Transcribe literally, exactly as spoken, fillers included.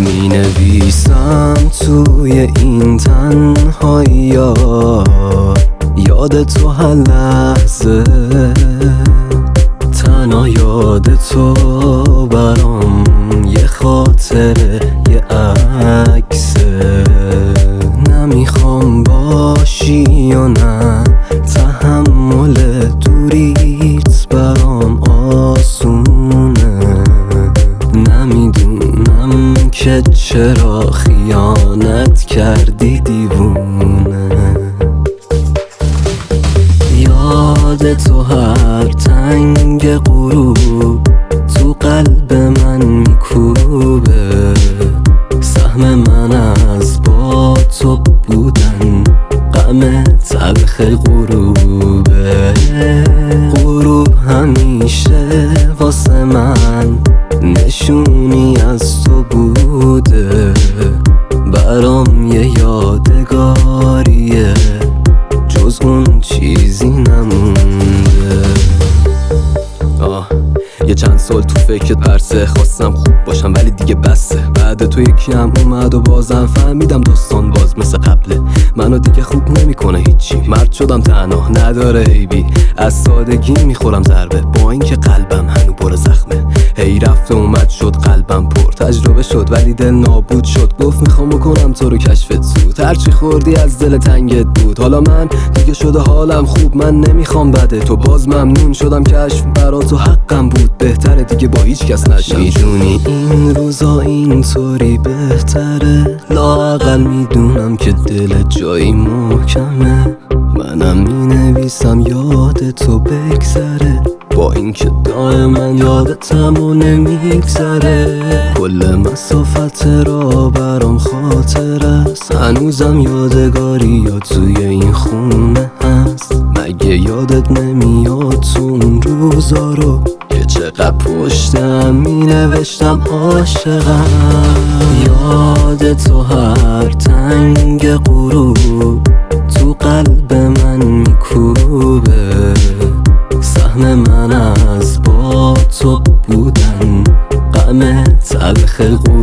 می نویسم توی این تنهایی ها، یاد تو هر لحظه، تنها یاد تو برام یه خاطره، یه عکسه. نمیخوام باشی یا نه، تحمل دوریت برام آسونه. نمیدونم که چرا خیانت کردی دیوونه. یاد تو هر تنگ غروب تو قلب من میکوبه. سهم من از با تو بودن غم تلخ غروبه. غروب همیشه واسه من نشونی از تو بوده، برام یه یادگاریه، جز اون چیزی نمونده. آه یه چند سال تو فکرت پرسه، خواستم خوب باشم ولی دیگه بسه. بعد تو یکی هم اومد و بازم فهمیدم داستان باز مثل قبله. منو دیگه خوب نمیکنه هیچی، مرد شدم تنها نداره عیبی. از سادگی میخورم ضربه با اینکه قلبم هنو پر زخمه. هی رفت و اومد شد قلبم پر تجربه شد ولی دل نابود شد. گفت میخوام بکنم تو رو کشفت زود، هرچی خوردی از دل تنگت بود. حالا من دیگه شده حالم خوب، من نمیخوام بده تو، باز ممنون شدم کشف برا تو حقم بود. بهتره دیگه با هیچ کس نشم. میدونی این روزا اینطوری بهتره، لااقل میدونم که دل جایی محکمه. منم مینویسم یاد تو بگذره، با اینکه دائما یادتم و نمیگذره. کل مسافت را برام خاطر است، هنوزم یادگاری یا توی این خونه هست. مگه یادت نمیاد تو اون روزا رو که چقدر پشتم می نوشتم عاشقم. یاد تو هر تنگ غروب تو قلب من میکوبه. سهم من از با تو بودن غم تلخ غروب.